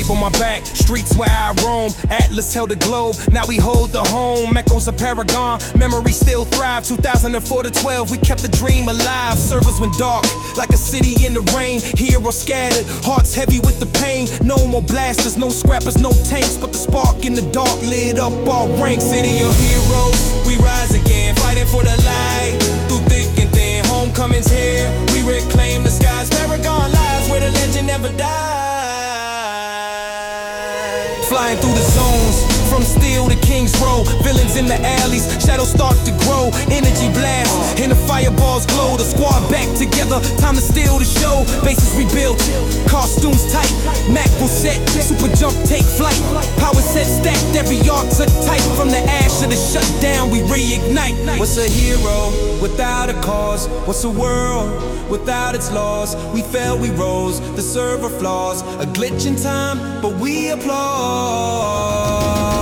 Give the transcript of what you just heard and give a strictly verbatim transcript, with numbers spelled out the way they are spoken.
on my back, streets where I roam. Atlas held the globe, now we hold the home. Echoes a paragon, memories still thrive. Two thousand four to twelve, we kept the dream alive. Servers went dark, like a city in the rain. Heroes scattered, hearts heavy with the pain. No more blasters, no scrappers, no tanks, but the spark in the dark lit up our ranks. City of heroes, we rise again, fighting for the light. Through thick and thin, homecoming's here. We reclaim the skies, Paragon lies where the legend never died. Flying through the zones, from Steel to Kings Row. Villains in the alleys, shadows start to grow. Energy blast, and the fireballs glow. The squad back together, time to steal the show. Bases rebuilt, costumes tight. Mac will set, super jump, take flight. Power set stacked, every art's a type. From the ash of the shutdown, we reignite. What's a hero without a cause? What's a world without its laws? We fell, we rose, the server flaws. A glitch in time, but we applaud.